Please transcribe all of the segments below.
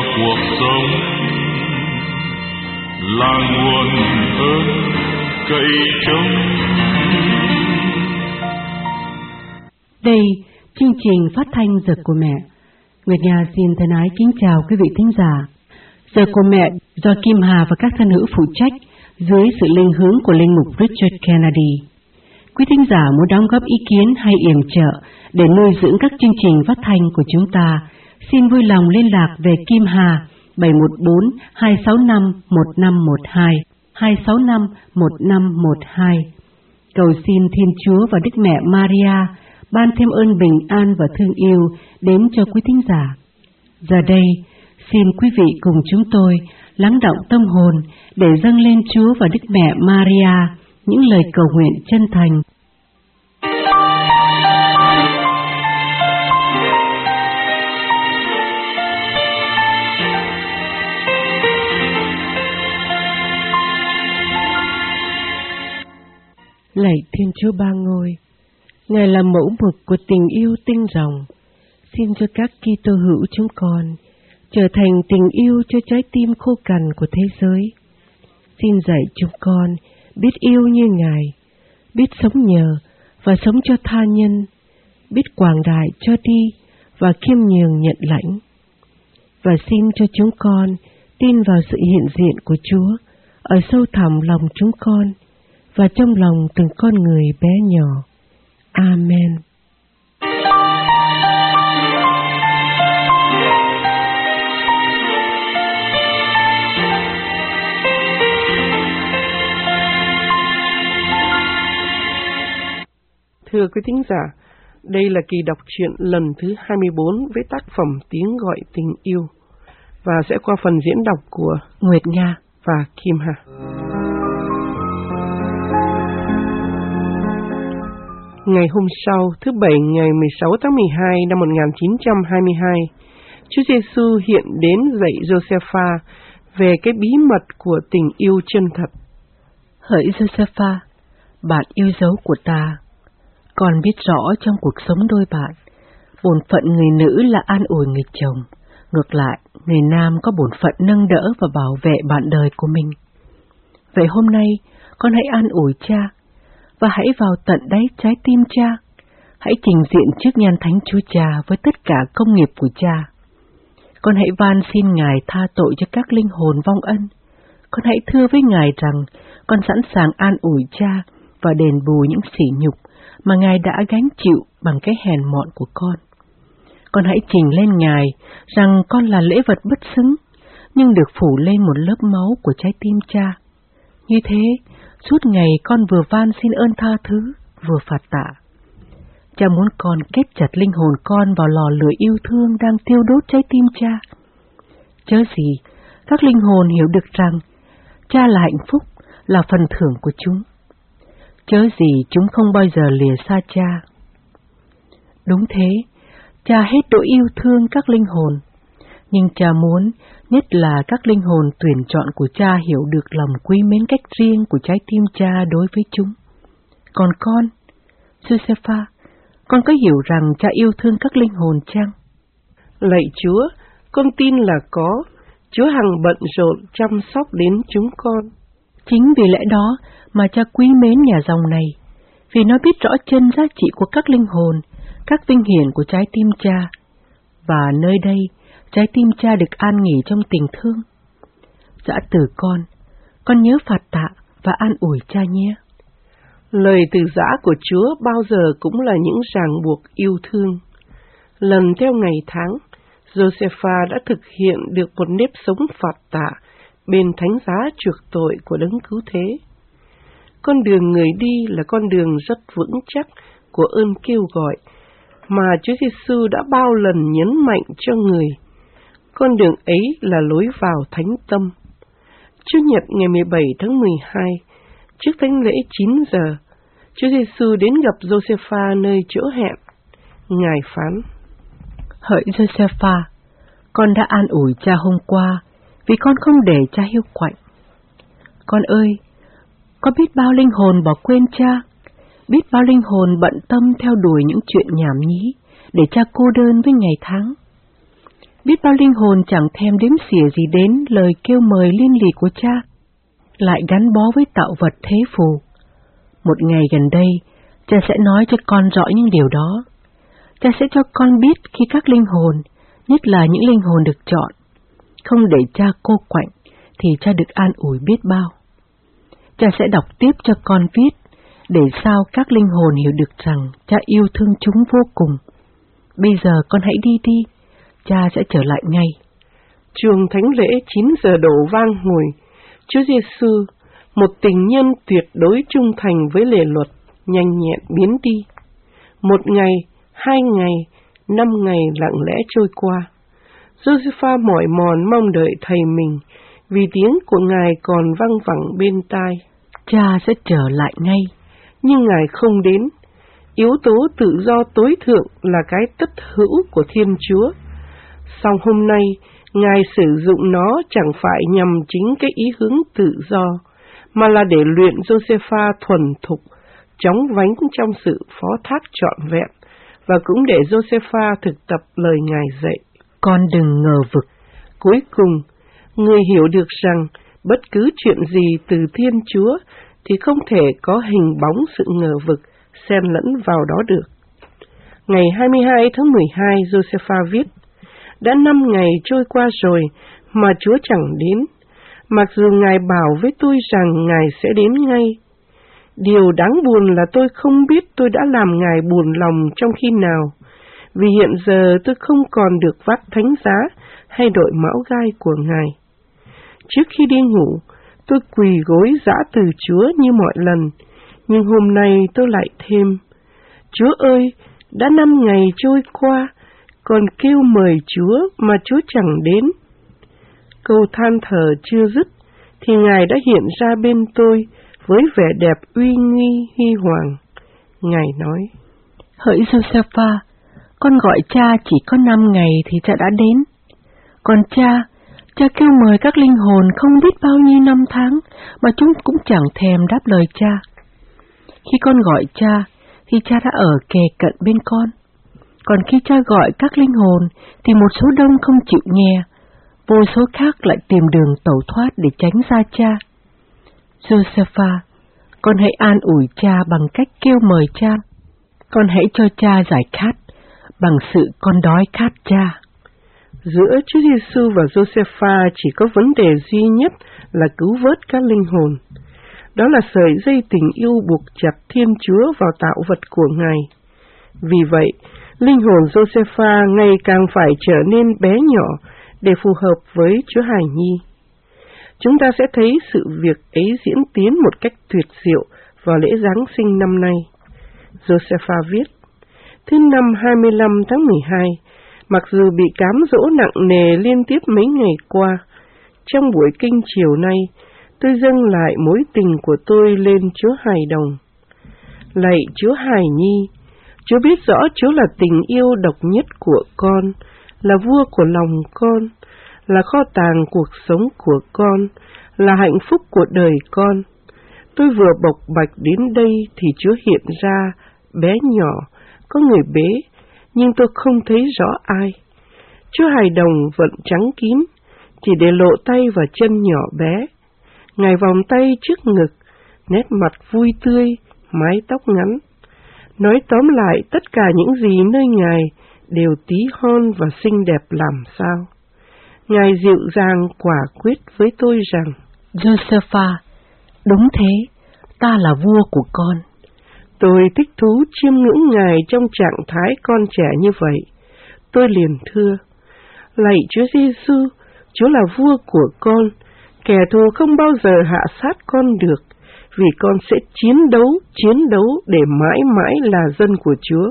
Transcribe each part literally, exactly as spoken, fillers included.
cuộc sống là nguồn ơn cậy trông. Đây, chương trình phát thanh Giờ của Mẹ. Nguyệt Nga xin thân ái kính chào quý vị thính giả. Giờ của Mẹ do Kim Hà và các thân hữu phụ trách dưới sự linh hướng của linh mục Richard Kennedy. Quý thính giả muốn đóng góp ý kiến hay yểm trợ để nuôi dưỡng các chương trình phát thanh của chúng ta, xin vui lòng liên lạc về Kim Hà bảy một bốn hai sáu năm một năm một hai, hai sáu năm một năm một hai. Cầu xin Thiên Chúa và Đức Mẹ Maria ban thêm ơn bình an và thương yêu đến cho quý thính giả. Giờ đây, xin quý vị cùng chúng tôi lắng đọng tâm hồn để dâng lên Chúa và Đức Mẹ Maria những lời cầu nguyện chân thành. Lạy Thiên Chúa Ba Ngôi, Ngài là mẫu mực của tình yêu tinh rồng. Xin cho các Kitô hữu chúng con trở thành tình yêu cho trái tim khô cằn của thế giới. Xin dạy chúng con biết yêu như Ngài, biết sống nhờ và sống cho tha nhân, biết quảng đại cho đi và khiêm nhường nhận lãnh. Và xin cho chúng con tin vào sự hiện diện của Chúa ở sâu thẳm lòng chúng con và trong lòng từng con người bé nhỏ. Amen. Thưa quý thính giả, đây là kỳ đọc truyện lần thứ hai mươi bốn với tác phẩm Tiếng Gọi Tình Yêu và sẽ qua phần diễn đọc của Nguyệt Nga và Kim Hà. Ngày hôm sau, thứ Bảy ngày mười sáu tháng mười hai năm một nghìn chín trăm hai mươi hai, Chúa Giêsu hiện đến dạy Giô-se-pha về cái bí mật của tình yêu chân thật. Hỡi Giô-se-pha, bạn yêu dấu của ta, con biết rõ trong cuộc sống đôi bạn, bổn phận người nữ là an ủi người chồng, ngược lại, người nam có bổn phận nâng đỡ và bảo vệ bạn đời của mình. Vậy hôm nay, con hãy an ủi cha, và hãy vào tận đáy trái tim cha, hãy trình diện trước nhan thánh Chúa Cha với tất cả công nghiệp của cha. Con hãy van xin Ngài tha tội cho các linh hồn vong ân. Con hãy thưa với Ngài rằng con sẵn sàng an ủi cha và đền bù những sỉ nhục mà Ngài đã gánh chịu bằng cái hèn mọn của con. Con hãy trình lên Ngài rằng con là lễ vật bất xứng, nhưng được phủ lên một lớp máu của trái tim cha. Như thế, suốt ngày con vừa van xin ơn tha thứ, vừa phạt tạ. Cha muốn con kết chặt linh hồn con vào lò lửa yêu thương đang thiêu đốt trái tim cha. Chớ gì, các linh hồn hiểu được rằng cha là hạnh phúc, là phần thưởng của chúng. Chớ gì chúng không bao giờ lìa xa cha. Đúng thế, cha hết độ yêu thương các linh hồn, nhưng cha muốn nhất là các linh hồn tuyển chọn của cha hiểu được lòng quý mến cách riêng của trái tim cha đối với chúng. Còn con, Giô-se-pha, con có hiểu rằng cha yêu thương các linh hồn chăng? Lạy Chúa, con tin là có. Chúa hằng bận rộn chăm sóc đến chúng con. Chính vì lẽ đó mà cha quý mến nhà dòng này, vì nó biết rõ chân giá trị của các linh hồn, các vinh hiển của trái tim cha. Và nơi đây, trái tim cha được an nghỉ trong tình thương. Dã từ con, con nhớ phạt tạ và an ủi cha nhé. Lời từ giã của Chúa bao giờ cũng là những ràng buộc yêu thương. Lần theo ngày tháng, Giô-se-pha đã thực hiện được một nếp sống phạt tạ bên thánh giá chuộc tội của Đấng Cứu Thế. Con đường người đi là con đường rất vững chắc của ơn kêu gọi mà Chúa Giêsu đã bao lần nhấn mạnh cho người. Con đường ấy là lối vào thánh tâm. Chủ nhật ngày mười bảy tháng mười hai, trước thánh lễ chín giờ, Chúa Giêsu đến gặp Giô-se-pha nơi chỗ hẹn. Ngài phán: Hỡi Giô-se-pha, con đã an ủi cha hôm qua vì con không để cha hiu quạnh. Con ơi, có biết bao linh hồn bỏ quên cha, biết bao linh hồn bận tâm theo đuổi những chuyện nhảm nhí để cha cô đơn với ngày tháng. biết bao linh hồn chẳng thèm đếm xỉa gì đến lời kêu mời liên lỉ của cha, lại gắn bó với tạo vật thế phù. Một ngày gần đây, cha sẽ nói cho con rõ những điều đó. Cha sẽ cho con biết khi các linh hồn, nhất là những linh hồn được chọn, không để cha cô quạnh, thì cha được an ủi biết bao. Cha sẽ đọc tiếp cho con viết, để sao các linh hồn hiểu được rằng cha yêu thương chúng vô cùng. Bây giờ con hãy đi đi, cha sẽ trở lại ngay. Chuông thánh lễ chín giờ đổ vang hồi. Chúa Giêsu, một tình nhân tuyệt đối trung thành với lề luật, nhanh nhẹn biến đi. Một ngày, hai ngày, năm ngày lặng lẽ trôi qua. Josepha mỏi mòn mong đợi thầy mình, vì tiếng của ngài còn văng vẳng bên tai. Cha sẽ trở lại ngay. Nhưng ngài không đến. Yếu tố tự do tối thượng là cái tất hữu của Thiên Chúa. Song hôm nay, ngài sử dụng nó chẳng phải nhằm chính cái ý hướng tự do, mà là để luyện Josepha thuần thục, chóng vánh trong sự phó thác trọn vẹn, và cũng để Josepha thực tập lời ngài dạy. Con đừng ngờ vực. Cuối cùng, người hiểu được rằng bất cứ chuyện gì từ Thiên Chúa thì không thể có hình bóng sự ngờ vực xen lẫn vào đó được. Ngày hai mươi hai tháng mười hai, Josepha viết, đã năm ngày trôi qua rồi mà Chúa chẳng đến, mặc dù Ngài bảo với tôi rằng Ngài sẽ đến ngay. Điều đáng buồn là tôi không biết tôi đã làm Ngài buồn lòng trong khi nào, vì hiện giờ tôi không còn được vác thánh giá hay đội mão gai của Ngài. Trước khi đi ngủ, tôi quỳ gối giã từ Chúa như mọi lần, nhưng hôm nay tôi lại thêm, Chúa ơi, đã năm ngày trôi qua, còn kêu mời Chúa mà Chúa chẳng đến. Câu than thở chưa dứt, thì Ngài đã hiện ra bên tôi với vẻ đẹp uy nghi huy hoàng. Ngài nói, hỡi Josepha, con gọi cha chỉ có năm ngày thì cha đã đến. Còn cha, cha kêu mời các linh hồn không biết bao nhiêu năm tháng, mà chúng cũng chẳng thèm đáp lời cha. Khi con gọi cha, thì cha đã ở kề cận bên con. Còn khi cha gọi các linh hồn, thì một số đông không chịu nghe, vô số khác lại tìm đường tẩu thoát để tránh xa cha. Josepha, con hãy an ủi cha bằng cách kêu mời cha. Con hãy cho cha giải khát, bằng sự con đói khát cha. Giữa Chúa Giêsu và Josepha chỉ có vấn đề duy nhất là cứu vớt các linh hồn. Đó là sợi dây tình yêu buộc chặt Thiên Chúa vào tạo vật của Ngài. Vì vậy, linh hồn Josepha ngày càng phải trở nên bé nhỏ để phù hợp với Chúa Hài Nhi. Chúng ta sẽ thấy sự việc ấy diễn tiến một cách tuyệt diệu vào lễ Giáng sinh năm nay. Josepha viết, thứ năm hai mươi lăm tháng mười hai, mặc dù bị cám dỗ nặng nề liên tiếp mấy ngày qua, trong buổi kinh chiều nay, tôi dâng lại mối tình của tôi lên Chúa Hài Đồng. Lạy Chúa Hài Nhi, Chúa biết rõ Chúa là tình yêu độc nhất của con, là vua của lòng con, là kho tàng cuộc sống của con, là hạnh phúc của đời con. Tôi vừa bộc bạch đến đây thì Chúa hiện ra, bé nhỏ, có người bế, nhưng tôi không thấy rõ ai. Chúa Hài Đồng vẫn trắng kín, chỉ để lộ tay và chân nhỏ bé. Ngài vòng tay trước ngực, nét mặt vui tươi, mái tóc ngắn. Nói tóm lại, tất cả những gì nơi Ngài đều tí hon và xinh đẹp làm sao. Ngài dịu dàng quả quyết với tôi rằng, Josepha, đúng thế, ta là vua của con. Tôi thích thú chiêm ngưỡng Ngài trong trạng thái con trẻ như vậy. Tôi liền thưa, lạy Chúa Giêsu, Chúa là vua của con, kẻ thù không bao giờ hạ sát con được, vì con sẽ chiến đấu, chiến đấu để mãi mãi là dân của Chúa.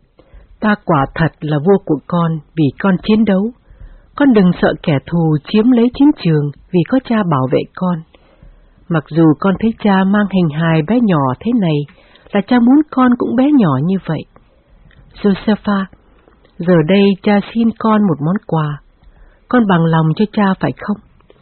Ta quả thật là vua của con vì con chiến đấu. Con đừng sợ kẻ thù chiếm lấy chiến trường vì có cha bảo vệ con. Mặc dù con thấy cha mang hình hài bé nhỏ thế này, là cha muốn con cũng bé nhỏ như vậy. Josepha, giờ đây cha xin con một món quà. Con bằng lòng cho cha phải không?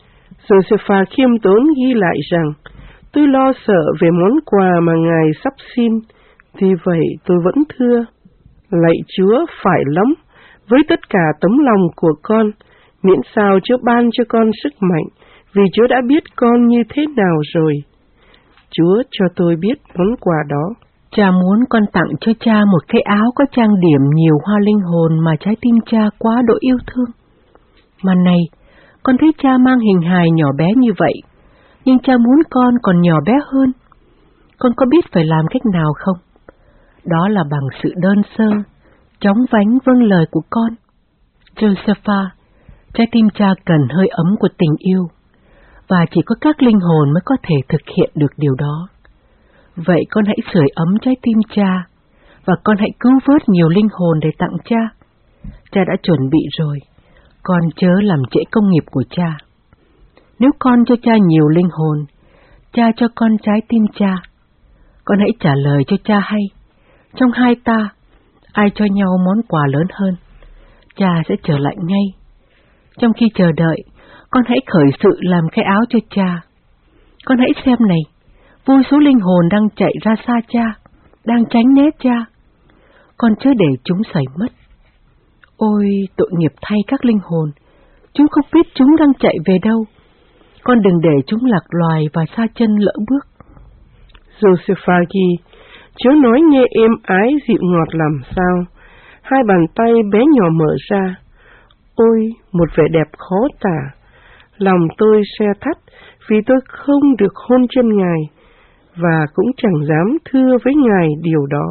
Josepha khiêm tốn ghi lại rằng, tôi lo sợ về món quà mà Ngài sắp xin, vì vậy tôi vẫn thưa, lạy Chúa phải lắm, với tất cả tấm lòng của con, miễn sao Chúa ban cho con sức mạnh, vì Chúa đã biết con như thế nào rồi. Chúa cho tôi biết món quà đó. Cha muốn con tặng cho cha một cái áo có trang điểm nhiều hoa linh hồn mà trái tim cha quá độ yêu thương. Mà này, con thấy cha mang hình hài nhỏ bé như vậy, nhưng cha muốn con còn nhỏ bé hơn. Con có biết phải làm cách nào không? Đó là bằng sự đơn sơ, chóng vánh vâng lời của con. Josepha, trái tim cha cần hơi ấm của tình yêu, và chỉ có các linh hồn mới có thể thực hiện được điều đó. Vậy con hãy sưởi ấm trái tim cha, và con hãy cứu vớt nhiều linh hồn để tặng cha. Cha đã chuẩn bị rồi, con chớ làm trễ công nghiệp của cha. Nếu con cho cha nhiều linh hồn, cha cho con trái tim cha. Con hãy trả lời cho cha hay, trong hai ta, ai cho nhau món quà lớn hơn, cha sẽ trở lại ngay. Trong khi chờ đợi, con hãy khởi sự làm cái áo cho cha. Con hãy xem này, vô số linh hồn đang chạy ra xa cha, đang tránh né cha. Con chớ để chúng sẩy mất. Ôi, tội nghiệp thay các linh hồn, chúng không biết chúng đang chạy về đâu. Con đừng để chúng lạc loài và xa chân lỡ bước. Josepha ghi, Chúa nói nghe êm ái dịu ngọt làm sao, hai bàn tay bé nhỏ mở ra. Ôi, một vẻ đẹp khó tả. Lòng tôi se thắt vì tôi không được hôn chân Ngài, và cũng chẳng dám thưa với Ngài điều đó.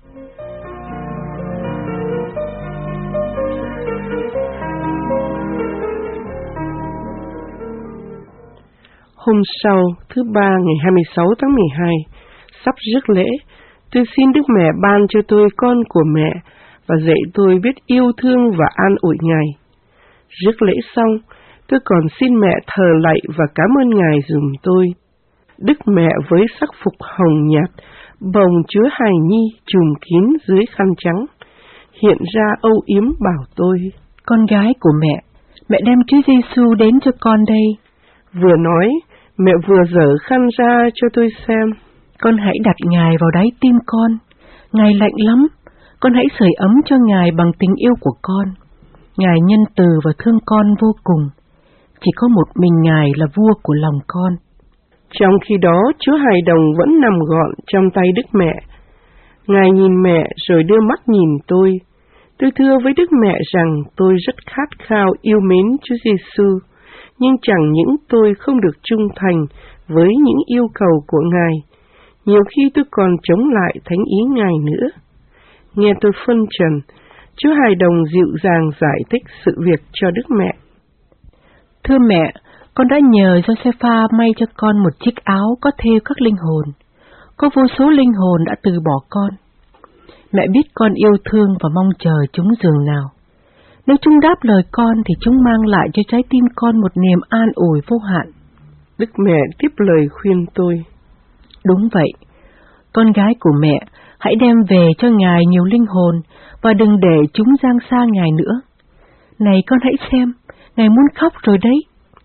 Hôm sau, thứ ba ngày hai mươi sáu tháng mười hai, sắp rước lễ, tôi xin Đức Mẹ ban cho tôi con của mẹ và dạy tôi biết yêu thương và an ủi Ngài. Rước lễ xong, tôi còn xin mẹ thờ lạy và cảm ơn Ngài giùm tôi. Đức Mẹ với sắc phục hồng nhạt, bồng chứa hài nhi trùm kín dưới khăn trắng, hiện ra âu yếm bảo tôi: Con gái của mẹ, mẹ đem Chúa Giêsu đến cho con đây. Vừa nói, mẹ vừa dở khăn ra cho tôi xem. Con hãy đặt Ngài vào đáy tim con. Ngài lạnh lắm, con hãy sưởi ấm cho Ngài bằng tình yêu của con. Ngài nhân từ và thương con vô cùng. Chỉ có một mình Ngài là vua của lòng con. Trong khi đó, Chúa hài đồng vẫn nằm gọn trong tay Đức Mẹ. Ngài nhìn mẹ rồi đưa mắt nhìn tôi. Tôi thưa với Đức Mẹ rằng tôi rất khát khao yêu mến Chúa Giêsu, nhưng chẳng những tôi không được trung thành với những yêu cầu của Ngài, nhiều khi tôi còn chống lại thánh ý Ngài nữa. Nghe tôi phân trần, Chúa hài đồng dịu dàng giải thích sự việc cho Đức Mẹ. Thưa mẹ, con đã nhờ Josepha may cho con một chiếc áo có thêu các linh hồn. Có vô số linh hồn đã từ bỏ con. Mẹ biết con yêu thương và mong chờ chúng dường nào. Nếu chúng đáp lời con thì chúng mang lại cho trái tim con một niềm an ủi vô hạn. Đức Mẹ tiếp lời khuyên tôi. Đúng vậy, con gái của mẹ, hãy đem về cho Ngài nhiều linh hồn và đừng để chúng giang xa Ngài nữa. Này con hãy xem, Ngài muốn khóc rồi đấy.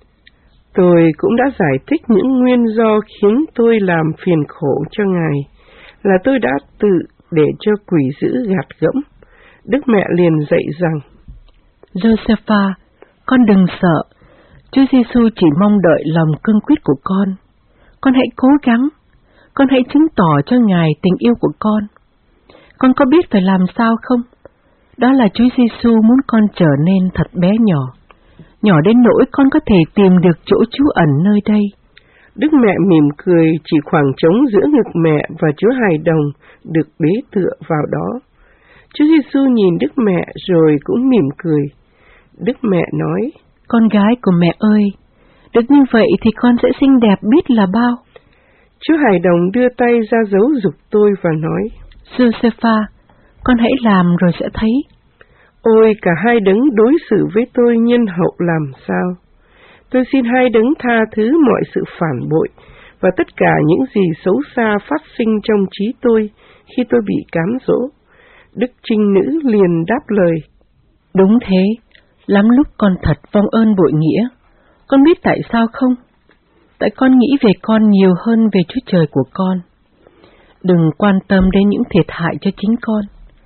Tôi cũng đã giải thích những nguyên do khiến tôi làm phiền khổ cho Ngài, là tôi đã tự để cho quỷ dữ gạt gẫm. Đức Mẹ liền dạy rằng: Josepha, con đừng sợ. Chúa Giêsu chỉ mong đợi lòng cương quyết của con. Con hãy cố gắng. Con hãy chứng tỏ cho Ngài tình yêu của con. Con có biết phải làm sao không? Đó là Chúa Giêsu muốn con trở nên thật bé nhỏ, nhỏ đến nỗi con có thể tìm được chỗ trú ẩn nơi đây. Đức Mẹ mỉm cười chỉ khoảng trống giữa ngực mẹ và Chúa hài đồng được bế tựa vào đó. Chúa Giêsu nhìn Đức Mẹ rồi cũng mỉm cười. Đức Mẹ nói: Con gái của mẹ ơi, được như vậy thì con sẽ xinh đẹp biết là bao. Chúa hài đồng đưa tay ra dấu giục tôi và nói: Josepha, con hãy làm rồi sẽ thấy. Ôi, cả hai đấng đối xử với tôi nhân hậu làm sao. Tôi xin hai đấng tha thứ mọi sự phản bội và tất cả những gì xấu xa phát sinh trong trí tôi khi tôi bị cám dỗ. Đức trinh nữ liền đáp lời: Đúng thế, lắm lúc con thật vong ơn bội nghĩa. Con biết tại sao không? Tại con nghĩ về con nhiều hơn về Chúa Trời của con. Đừng quan tâm đến những thiệt hại cho chính con.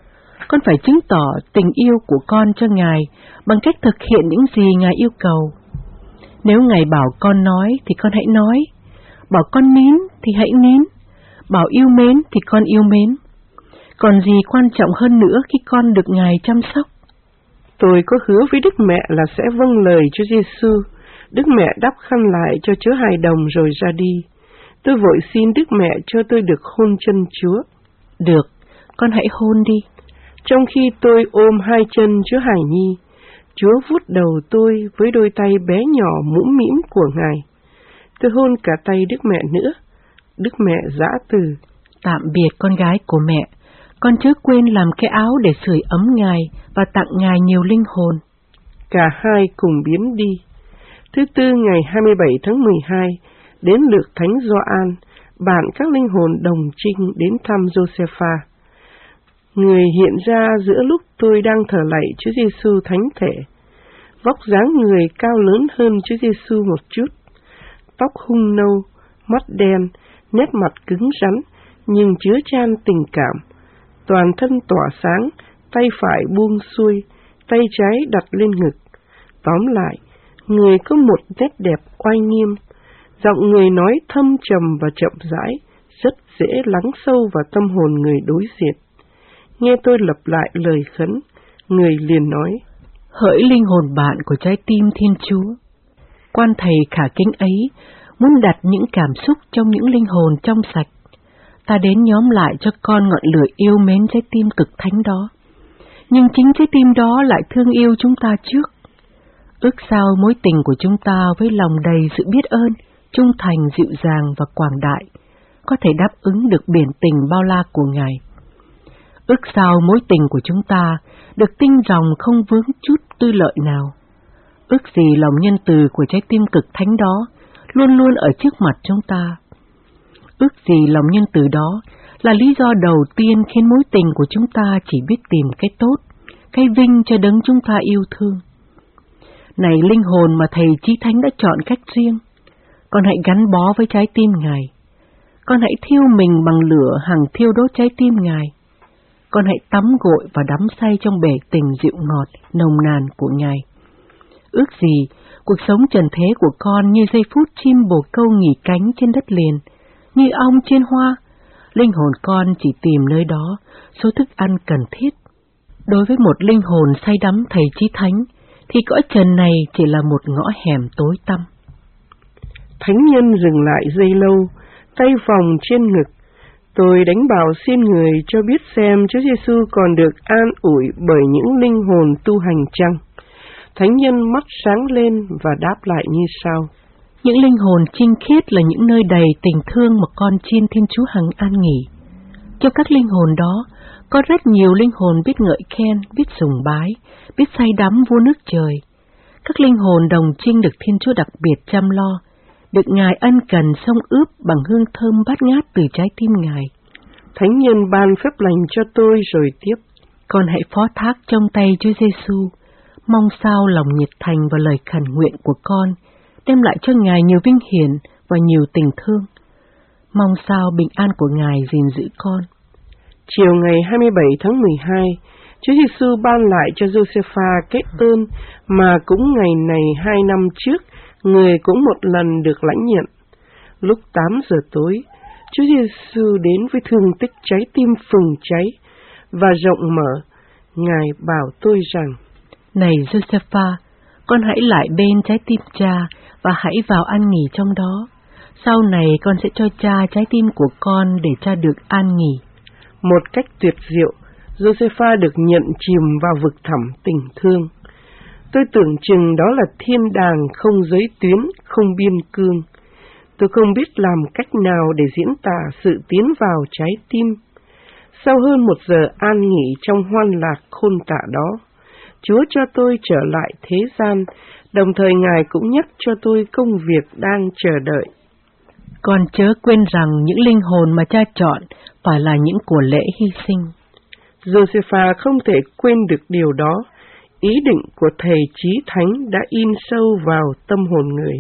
con phải chứng tỏ tình yêu của con cho Ngài bằng cách thực hiện những gì Ngài yêu cầu. Nếu Ngài bảo con nói thì con hãy nói, bảo con nín thì hãy nín, bảo yêu mến thì con yêu mến. Còn gì quan trọng hơn nữa khi con được Ngài chăm sóc? Tôi có hứa với Đức Mẹ là sẽ vâng lời Chúa Giêsu. Đức Mẹ đắp khăn lại cho Chúa hài đồng rồi ra đi. Tôi vội xin Đức Mẹ cho tôi được hôn chân Chúa. Được, con hãy hôn đi. Trong khi tôi ôm hai chân Chúa hài nhi, Chúa vuốt đầu tôi với đôi tay bé nhỏ mũm mĩm của Ngài. Tôi hôn cả tay Đức Mẹ nữa. Đức Mẹ giã từ. Tạm biệt con gái của mẹ, con chớ quên làm cái áo để sưởi ấm Ngài và tặng Ngài nhiều linh hồn. Cả hai cùng biến đi. Thứ tư ngày hai mươi bảy tháng mười hai, đến lượt Thánh Gioan, bạn các linh hồn đồng trinh đến thăm Josepha. Người hiện ra giữa lúc tôi đang thờ lạy Chúa Giêsu thánh thể. Vóc dáng người cao lớn hơn Chúa Giêsu một chút, tóc hung nâu, mắt đen, nét mặt cứng rắn nhưng chứa chan tình cảm. Toàn thân tỏa sáng, tay phải buông xuôi, tay trái đặt lên ngực. Tóm lại, người có một nét đẹp oai nghiêm, giọng người nói thâm trầm và chậm rãi, rất dễ lắng sâu vào tâm hồn người đối diện. Nghe tôi lặp lại lời khấn, người liền nói: Hỡi linh hồn bạn của trái tim Thiên Chúa, quan thầy khả kính ấy muốn đặt những cảm xúc trong những linh hồn trong sạch. Ta đến nhóm lại cho con ngọn lửa yêu mến trái tim cực thánh đó, nhưng chính trái tim đó lại thương yêu chúng ta trước. Ước sao mối tình của chúng ta với lòng đầy sự biết ơn, trung thành, dịu dàng và quảng đại có thể đáp ứng được biển tình bao la của Ngài. Ước sao mối tình của chúng ta được tinh ròng không vướng chút tư lợi nào. Ước gì lòng nhân từ của trái tim cực thánh đó luôn luôn ở trước mặt chúng ta. Ước gì lòng nhân từ đó là lý do đầu tiên khiến mối tình của chúng ta chỉ biết tìm cái tốt, cái vinh cho đấng chúng ta yêu thương. Này linh hồn mà Thầy Chí Thánh đã chọn cách riêng, con hãy gắn bó với trái tim Ngài. Con hãy thiêu mình bằng lửa hằng thiêu đốt trái tim Ngài. Con hãy tắm gội và đắm say trong bể tình dịu ngọt, nồng nàn của Ngài. Ước gì cuộc sống trần thế của con như giây phút chim bồ câu nghỉ cánh trên đất liền, như ong trên hoa. Linh hồn con chỉ tìm nơi đó số thức ăn cần thiết. Đối với một linh hồn say đắm Thầy Chí Thánh, thì cõi trần này chỉ là một ngõ hẻm tối tăm. Thánh nhân dừng lại giây lâu, tay vòng trên ngực. Tôi đánh bảo xin người cho biết xem Chúa Giêsu còn được an ủi bởi những linh hồn tu hành chăng? Thánh nhân mắt sáng lên và đáp lại như sau: Những linh hồn trinh khiết là những nơi đầy tình thương mà con chiên Thiên Chúa hằng an nghỉ. Cho các linh hồn đó, có rất nhiều linh hồn biết ngợi khen, biết sùng bái, biết say đắm vua nước trời. Các linh hồn đồng trinh được Thiên Chúa đặc biệt chăm lo, được Ngài ân cần xông ướp bằng hương thơm bát ngát từ trái tim Ngài. Thánh nhân ban phép lành cho tôi rồi tiếp: Con hãy phó thác trong tay Chúa Giêsu, mong sao lòng nhiệt thành và lời khẩn nguyện của con đem lại cho Ngài nhiều vinh hiển và nhiều tình thương. Mong sao bình an của Ngài gìn giữ con. Chiều ngày hai mươi bảy tháng mười hai, Chúa Giêsu ban lại cho Josepha cái ơn mà cũng ngày này hai năm trước, người cũng một lần được lãnh nhận. Lúc tám giờ tối, Chúa Giêsu đến với thương tích trái tim phừng cháy và rộng mở. Ngài bảo tôi rằng: Này Josepha, con hãy lại bên trái tim cha và hãy vào an nghỉ trong đó. Sau này con sẽ cho cha trái tim của con để cha được an nghỉ. Một cách tuyệt diệu, Josepha được nhận chìm vào vực thẳm tình thương. Tôi tưởng chừng đó là thiên đàng không giới tuyến, không biên cương. Tôi không biết làm cách nào để diễn tả sự tiến vào trái tim. Sau hơn một giờ an nghỉ trong hoan lạc khôn tả đó, Chúa cho tôi trở lại thế gian, đồng thời Ngài cũng nhắc cho tôi công việc đang chờ đợi. Con chớ quên rằng những linh hồn mà cha chọn phải là những của lễ hy sinh. Josepha không thể quên được điều đó. Ý định của Thầy Chí Thánh đã in sâu vào tâm hồn người.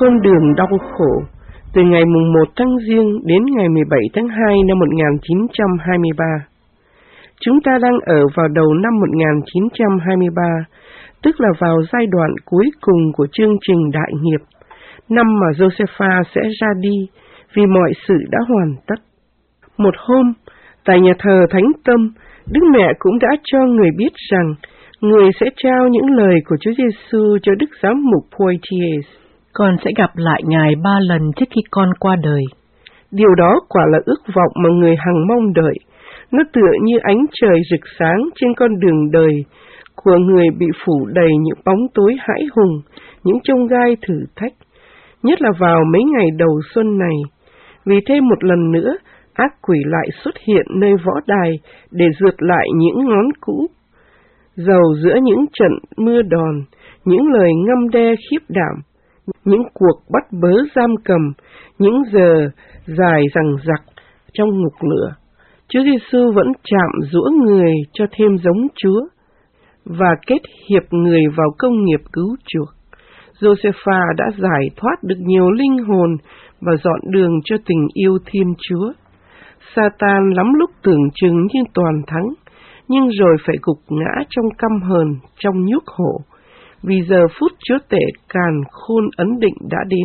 con đường đau khổ, từ ngày mùng một tháng Giêng đến ngày mười bảy tháng hai năm một nghìn chín trăm hai mươi ba. Chúng ta đang ở vào đầu năm một nghìn chín trăm hai mươi ba, tức là vào giai đoạn cuối cùng của chương trình đại nghiệp, năm mà Josepha sẽ ra đi vì mọi sự đã hoàn tất. Một hôm, tại nhà thờ Thánh Tâm, Đức Mẹ cũng đã cho người biết rằng người sẽ trao những lời của Chúa Giêsu cho Đức Giám mục Poitiers. Con sẽ gặp lại Ngài ba lần trước khi con qua đời. Điều đó quả là ước vọng mà người hằng mong đợi. Nó tựa như ánh trời rực sáng trên con đường đời của người bị phủ đầy những bóng tối hãi hùng, những chông gai thử thách, nhất là vào mấy ngày đầu xuân này. Vì thêm một lần nữa, ác quỷ lại xuất hiện nơi võ đài để rượt lại những ngón cũ. Dầu giữa những trận mưa đòn, những lời ngăm đe khiếp đảm, những cuộc bắt bớ giam cầm, những giờ dài rằng rặc trong ngục lửa, Chúa Giêsu vẫn chạm giũa người cho thêm giống Chúa và kết hiệp người vào công nghiệp cứu chuộc. Josepha đã giải thoát được nhiều linh hồn và dọn đường cho tình yêu Thiên Chúa. Satan lắm lúc tưởng chừng như toàn thắng, nhưng rồi phải gục ngã trong căm hờn, trong nhục hổ, vì giờ phút chúa tể càn khôn ấn định đã đến.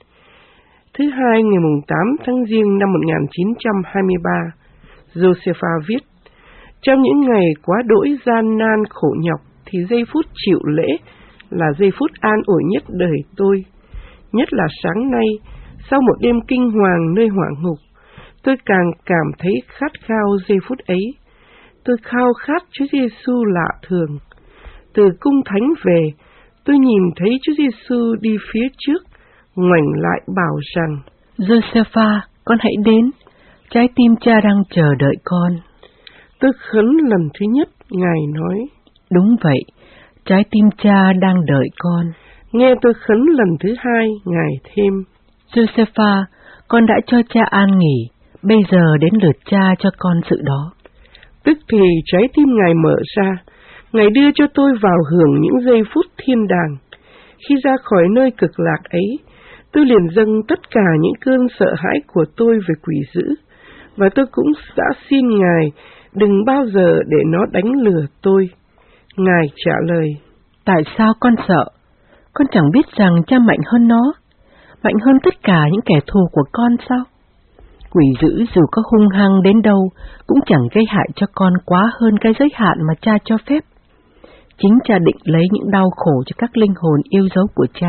Thứ hai, ngày tám tháng Giêng năm một nghìn chín trăm hai mươi ba, Josepha viết: trong những ngày quá đỗi gian nan khổ nhọc thì giây phút chịu lễ là giây phút an ủi nhất đời tôi. Nhất là sáng nay, sau một đêm kinh hoàng nơi hỏa ngục, tôi càng cảm thấy khát khao giây phút ấy. Tôi khao khát Chúa Giêsu lạ thường. Từ cung thánh về, tôi nhìn thấy Chúa Giêsu đi phía trước, ngoảnh lại bảo rằng: Josepha, con hãy đến, trái tim cha đang chờ đợi con. Tôi khấn lần thứ nhất, Ngài nói: Đúng vậy, trái tim cha đang đợi con. Nghe tôi khấn lần thứ hai, Ngài thêm: Josepha, con đã cho cha an nghỉ, bây giờ đến lượt cha cho con sự đó. Tức thì trái tim Ngài mở ra, Ngài đưa cho tôi vào hưởng những giây phút thiên đàng. Khi ra khỏi nơi cực lạc ấy, tôi liền dâng tất cả những cơn sợ hãi của tôi về quỷ dữ, và tôi cũng đã xin Ngài đừng bao giờ để nó đánh lừa tôi. Ngài trả lời: Tại sao con sợ? Con chẳng biết rằng cha mạnh hơn nó, mạnh hơn tất cả những kẻ thù của con sao? Quỷ dữ dù có hung hăng đến đâu cũng chẳng gây hại cho con quá hơn cái giới hạn mà cha cho phép. Chính cha định lấy những đau khổ cho các linh hồn yêu dấu của cha.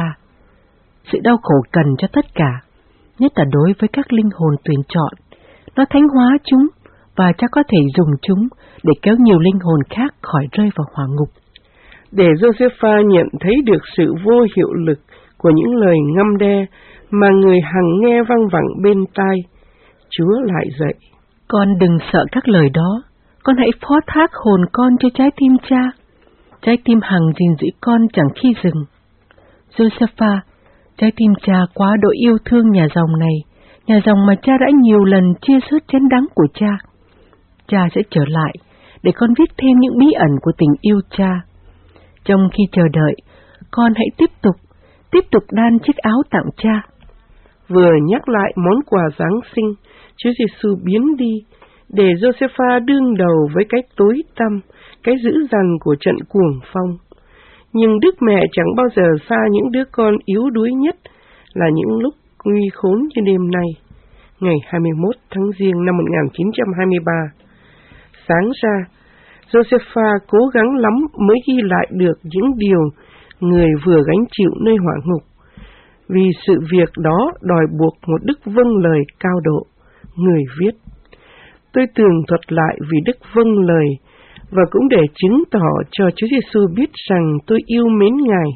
Sự đau khổ cần cho tất cả, nhất là đối với các linh hồn tuyển chọn. Nó thánh hóa chúng, và cha có thể dùng chúng để kéo nhiều linh hồn khác khỏi rơi vào hỏa ngục. Để Josepha nhận thấy được sự vô hiệu lực của những lời ngăm đe mà người hằng nghe văng vẳng bên tai, Chúa lại dạy: Con đừng sợ các lời đó, con hãy phó thác hồn con cho trái tim cha. Trái tim hằng gìn giữ con chẳng khi dừng. Josepha, trái tim cha quá độ yêu thương nhà dòng này, nhà dòng mà cha đã nhiều lần chia sớt chén đắng của cha. Cha sẽ trở lại để con viết thêm những bí ẩn của tình yêu cha. Trong khi chờ đợi, con hãy tiếp tục, tiếp tục đan chiếc áo tặng cha. Vừa nhắc lại món quà Giáng sinh, Chúa Giêsu biến đi, để Josepha đương đầu với cái tối tăm, cái dữ dằn của trận cuồng phong. Nhưng Đức Mẹ chẳng bao giờ xa những đứa con yếu đuối nhất, là những lúc nguy khốn như đêm nay. Ngày hai mươi mốt tháng Giêng năm một nghìn chín trăm hai mươi ba, sáng ra, Josepha cố gắng lắm mới ghi lại được những điều người vừa gánh chịu nơi hỏa ngục. Vì sự việc đó đòi buộc một đức vâng lời cao độ. Người viết: Tôi tường thuật lại vì đức vâng lời, và cũng để chứng tỏ cho Chúa Giêsu biết rằng tôi yêu mến Ngài.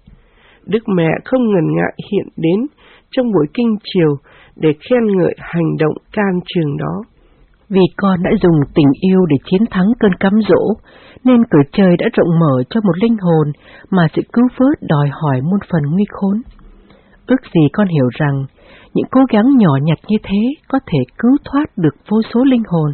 Đức Mẹ không ngần ngại hiện đến trong buổi kinh chiều để khen ngợi hành động can trường đó. Vì con đã dùng tình yêu để chiến thắng cơn cám dỗ, nên cửa trời đã rộng mở cho một linh hồn mà sự cứu vớt đòi hỏi muôn phần nguy khốn. Ước gì con hiểu rằng những cố gắng nhỏ nhặt như thế có thể cứu thoát được vô số linh hồn.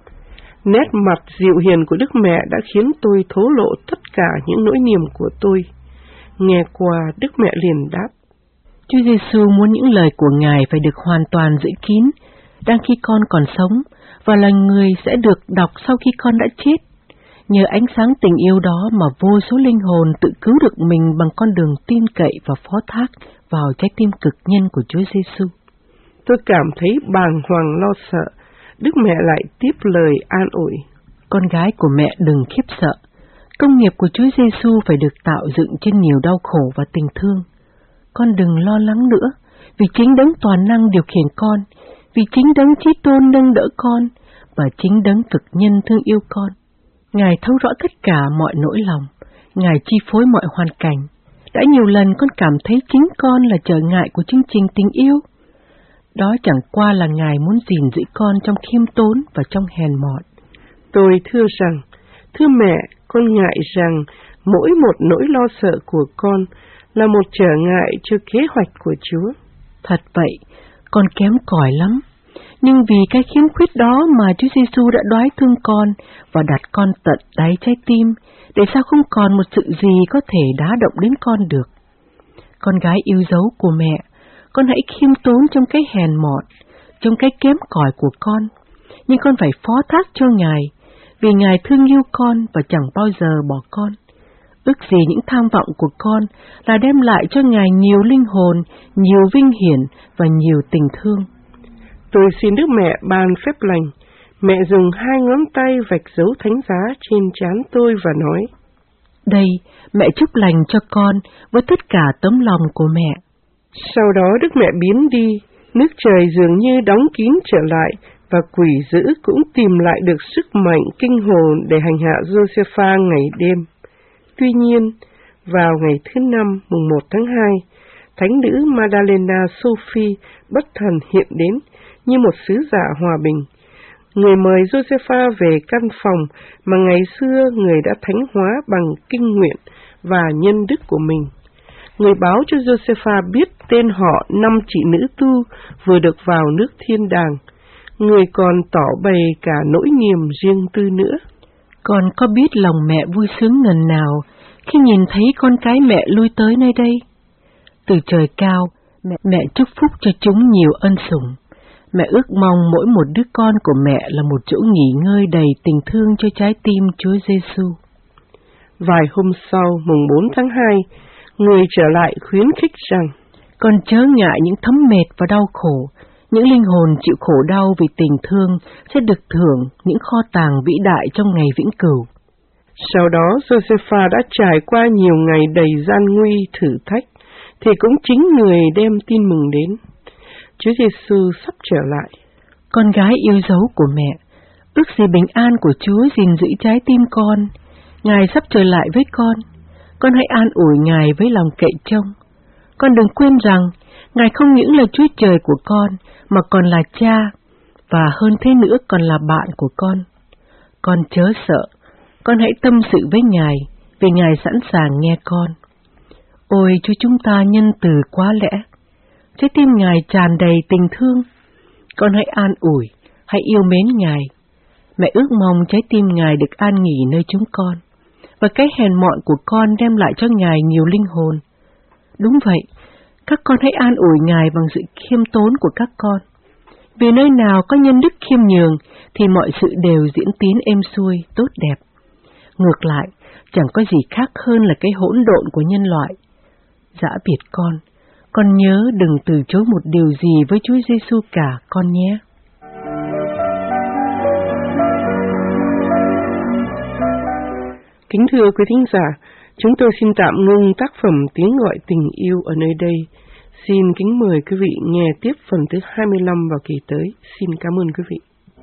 Nét mặt dịu hiền của Đức Mẹ đã khiến tôi thổ lộ tất cả những nỗi niềm của tôi. Nghe qua, Đức Mẹ liền đáp: Chúa Giêsu muốn những lời của Ngài phải được hoàn toàn giữ kín, đang khi con còn sống, và là người sẽ được đọc sau khi con đã chết. Nhờ ánh sáng tình yêu đó mà vô số linh hồn tự cứu được mình bằng con đường tin cậy và phó thác vào trái tim cực nhân của Chúa Giêsu. Tôi cảm thấy bàng hoàng lo sợ. Đức mẹ lại tiếp lời an ủi. Con gái của mẹ đừng khiếp sợ. Công nghiệp của Chúa Giêsu phải được tạo dựng trên nhiều đau khổ và tình thương. Con đừng lo lắng nữa, vì chính Đấng toàn năng điều khiển con, vì chính Đấng Chí Tôn nâng đỡ con, và chính Đấng cực nhân thương yêu con. Ngài thấu rõ tất cả mọi nỗi lòng, Ngài chi phối mọi hoàn cảnh. Đã nhiều lần con cảm thấy chính con là trở ngại của chương trình tình yêu. Đó chẳng qua là Ngài muốn gìn giữ con trong khiêm tốn và trong hèn mọn. Tôi thưa rằng, thưa mẹ, con ngại rằng mỗi một nỗi lo sợ của con là một trở ngại cho kế hoạch của Chúa. Thật vậy, con kém cỏi lắm. Nhưng vì cái khiếm khuyết đó mà Chúa Giêsu đã đoái thương con và đặt con tận đáy trái tim, để sao không còn một sự gì có thể đá động đến con được. Con gái yêu dấu của mẹ, con hãy khiêm tốn trong cái hèn mọn, trong cái kém cỏi của con, nhưng con phải phó thác cho Ngài, vì Ngài thương yêu con và chẳng bao giờ bỏ con. Ước gì những tham vọng của con là đem lại cho Ngài nhiều linh hồn, nhiều vinh hiển và nhiều tình thương. Tôi xin Đức mẹ ban phép lành. Mẹ dùng hai ngón tay vạch dấu thánh giá trên trán tôi và nói: Đây, mẹ chúc lành cho con với tất cả tấm lòng của mẹ. Sau đó Đức mẹ biến đi, nước trời dường như đóng kín trở lại, và quỷ dữ cũng tìm lại được sức mạnh kinh hồn để hành hạ Josepha ngày đêm. Tuy nhiên, vào ngày thứ năm mùng một tháng hai, thánh nữ Madalena Sophie bất thần hiện đến như một sứ giả hòa bình. Người mời Josepha về căn phòng mà ngày xưa người đã thánh hóa bằng kinh nguyện và nhân đức của mình. Người báo cho Josepha biết tên họ năm chị nữ tu vừa được vào nước thiên đàng. Người còn tỏ bày cả nỗi niềm riêng tư nữa. Con có biết lòng mẹ vui sướng ngần nào khi nhìn thấy con cái mẹ lui tới nơi đây? Từ trời cao, mẹ, mẹ chúc phúc cho chúng nhiều ân sủng. Mẹ ước mong mỗi một đứa con của mẹ là một chỗ nghỉ ngơi đầy tình thương cho trái tim Chúa Giêsu. Vài hôm sau, mùng bốn tháng hai, người trở lại khuyến khích rằng: Con chớ ngại những thấm mệt và đau khổ. Những linh hồn chịu khổ đau vì tình thương sẽ được thưởng những kho tàng vĩ đại trong ngày vĩnh cửu. Sau đó, Josepha đã trải qua nhiều ngày đầy gian nguy thử thách, thì cũng chính người đem tin mừng đến. Chúa Giêsu sắp trở lại. Con gái yêu dấu của mẹ, ước gì bình an của Chúa gìn giữ trái tim con. Ngài sắp trở lại với con. Con hãy an ủi Ngài với lòng cậy trông. Con đừng quên rằng Ngài không những là Chúa Trời của con, mà còn là Cha, và hơn thế nữa còn là bạn của con. Con chớ sợ, con hãy tâm sự với Ngài, vì Ngài sẵn sàng nghe con. Ôi Chúa chúng ta nhân từ quá lẽ, trái tim Ngài tràn đầy tình thương. Con hãy an ủi, hãy yêu mến Ngài. Mẹ ước mong trái tim Ngài được an nghỉ nơi chúng con, và cái hèn mọn của con đem lại cho Ngài nhiều linh hồn. Đúng vậy, các con hãy an ủi Ngài bằng sự khiêm tốn của các con. Vì nơi nào có nhân đức khiêm nhường, thì mọi sự đều diễn tiến êm xuôi, tốt đẹp. Ngược lại, chẳng có gì khác hơn là cái hỗn độn của nhân loại. Dã biệt con, con nhớ đừng từ chối một điều gì với Chúa Giêsu cả, con nhé. Kính thưa quý thính giả, chúng tôi xin tạm ngưng tác phẩm Tiếng gọi tình yêu ở nơi đây. Xin kính mời quý vị nghe tiếp phần thứ hai mươi lăm vào kỳ tới. Xin cảm ơn quý vị.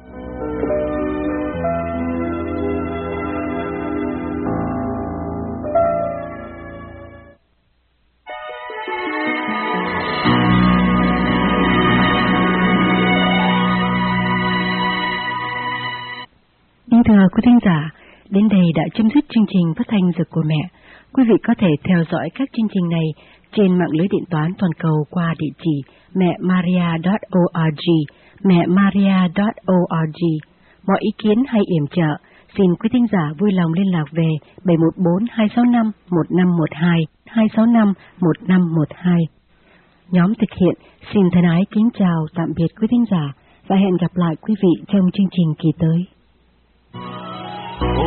Kính thưa quý thính giả, đến đây đã chấm dứt chương trình phát thanh Giờ của Mẹ. Quý vị có thể theo dõi các chương trình này trên mạng lưới điện toán toàn cầu qua địa chỉ mẹ maria chấm org, mẹ maria chấm org. Mọi ý kiến hay yểm trợ, xin quý thính giả vui lòng liên lạc về bảy một bốn hai sáu năm một năm một hai, hai sáu năm một năm một hai. Nhóm thực hiện xin thân ái kính chào tạm biệt quý thính giả và hẹn gặp lại quý vị trong chương trình kỳ tới.